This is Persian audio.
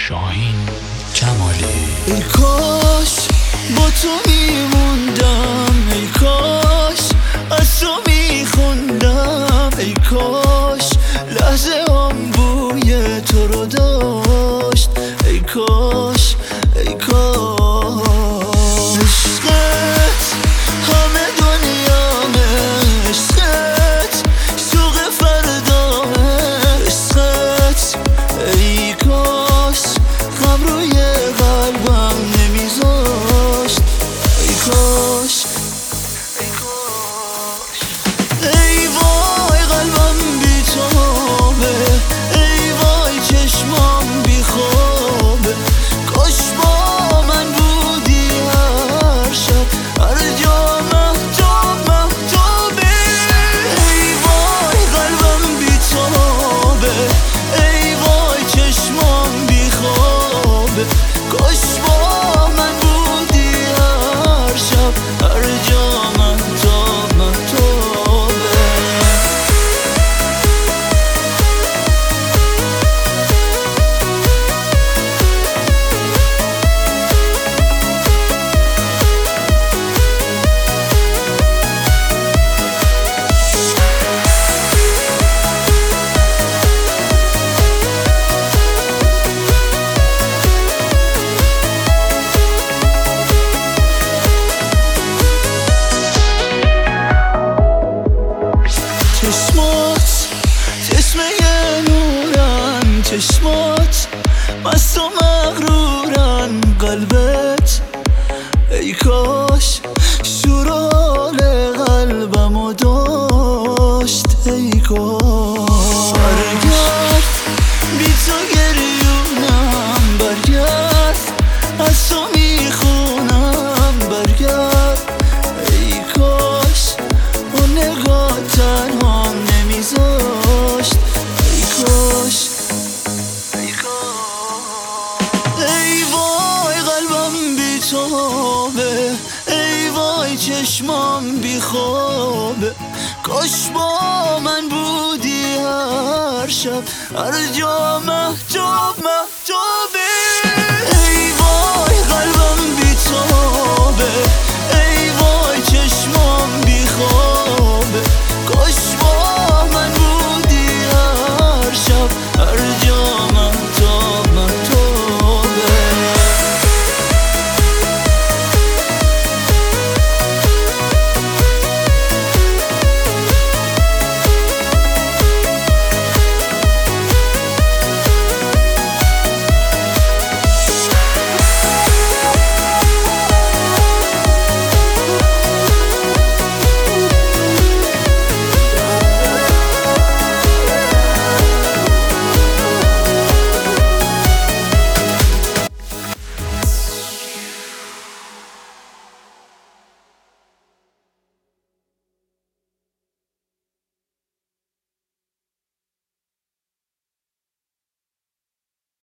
شاهین جمالی. ای کاش با تو میموندم، ای کاش از تو میخوندم، ای کاش لحظه هم بوی تو رو داشت، ای کاش ای کاش. عشقت همه دنیامه، عشقت سوق فردامه، عشقت ای کاش غم روی قلبم نمیذاشت، ای کاش ای کاش. ای وای قلبم بی تابه، ای وای چشمام بی خوابه، کاش با من بودی هر شب هر جا مهتاب مهتابه. ای وای قلبم بی تابه، ای وای چشمام بی خوابه، کاش با من بودی هر شب هر جا مهتاب مهتابه. چشمات چشمه نورن، چشمات مست و مغرورن، قلبت ای کاش شورال قلبمو داشت، ای کاش. برگرد بی تو گریونم، برگرد از تو میخونم، برگرد ای کاش اون نگاه تنهام نمیذاشت، ای کاش ای کاش. ای وای قلبم بی تابه، ای وای چشمام بی خوابه، کاش با من بودی هر شب هر جا مهتاب مهتابه. ای وای قلبم بی تابه، ای وای چشمام بی خوابه،